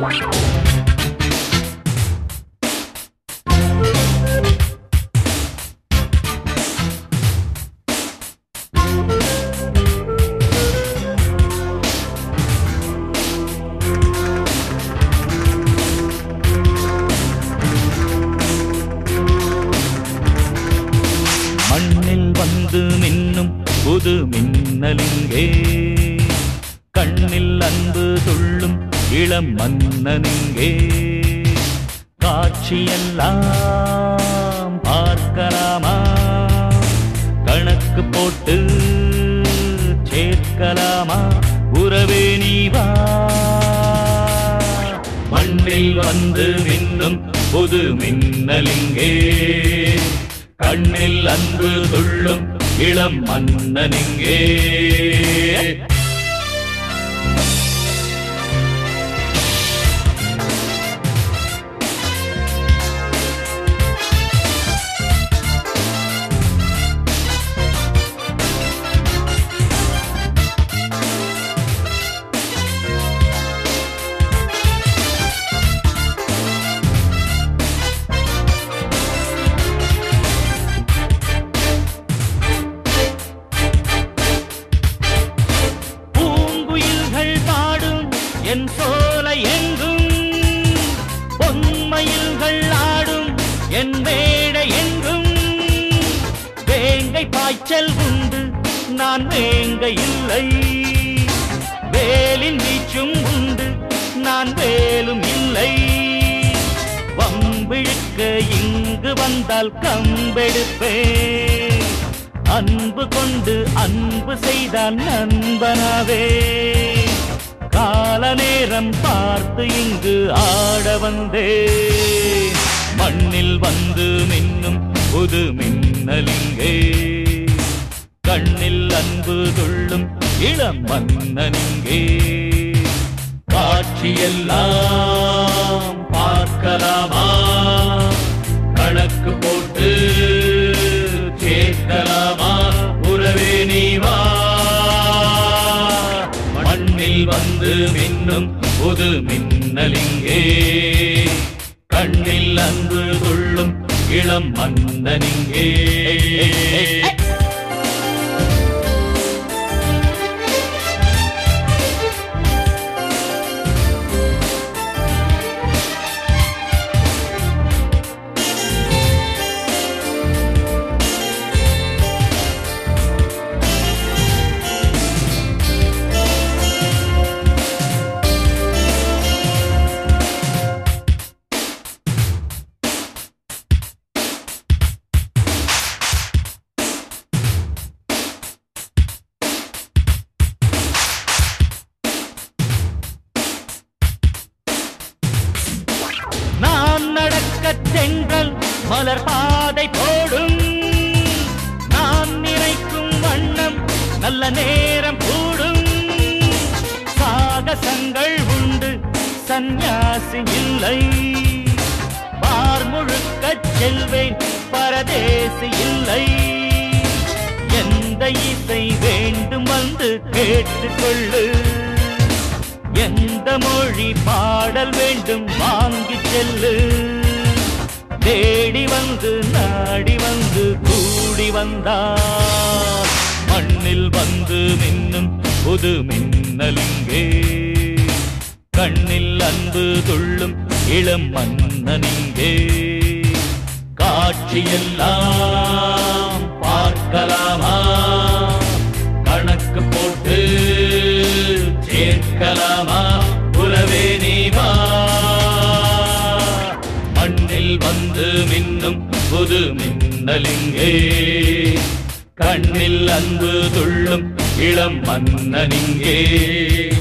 மண்ணில் வந்து மின்னும் புது மின்னலிங்கே, கண்ணில் அன்பு துள்ளும் இளம் மன்னனிங்கே. காட்சியெல்லாம் பார்க்கலாமா, கணக்கு போட்டு சேர்க்கலாமா, உறவே நீ வா. மண்ணில் வந்து மின்னும் புது மின்னலிங்கே, கண்ணில் அன்பு துள்ளும் இளம் மன்னனிங்கே. என் சோலை எங்கும் பொன்மயில்கள் ஆடும், என் மேடை எங்கும் வேங்கை பாய்ச்சல் உண்டு, நான் வேங்கை இல்லை. வேலின் வீச்சும் உண்டு, நான் வேலும் இல்லை. வம்பிழுக்க இங்கு வந்தால் கம்பெடுப்பேன், அன்பு கொண்டு அன்பு செய்தால் நண்பனாவே. கால நேரம் பார்த்து இங்கு ஆட வந்தே, மண்ணில் வந்து மின்னும் புது மின்னலிங்கே, கண்ணில் அன்பு துள்ளும் இளம் மன்னனிங்கே. காட்சியெல்லாம் பார்க்கலாமா, கணக்கு போட்டு சேர்க்கலாமா, உறவே நீ வா. மண்ணில் வந்து மின்னும் புது மின்னலிங்கே, கண்ணில் அன்பு துள்ளும் இளம் மன்னனிங்கே. நான் நடக்கச் சென்றல் மலர் பாதை போடும், நான் நினைக்கும் வண்ணம் நல்ல நேரம் கூடும். சாகசங்கள் உண்டு, சந்நியாசி இல்லை. பார் முழுக்கச் செல்வேன், பரதேசி இல்லை. எந்த இசை வேண்டும் வந்து கேட்டுக்கொள்ளு, எந்த மொழி பாடல் வேண்டும் வாங்கி செல்லு. தேடி வந்து நாடி வந்து கூடி வந்தார், மண்ணில் வந்து மின்னும் புது மின்னலிங்கே, கண்ணில் அன்பு துள்ளும் இளம் மன்னனிங்கே. காட்சியெல்லாம் பார்க்கலாமா, கணக்கு போட்டு சேர்க்கலாமா, உறவே நீ வா. மண்ணில் வந்து மின்னும் புது மின்னலிங்கே, கண்ணில் அன்பு துள்ளும் இளம் மன்னனிங்கே.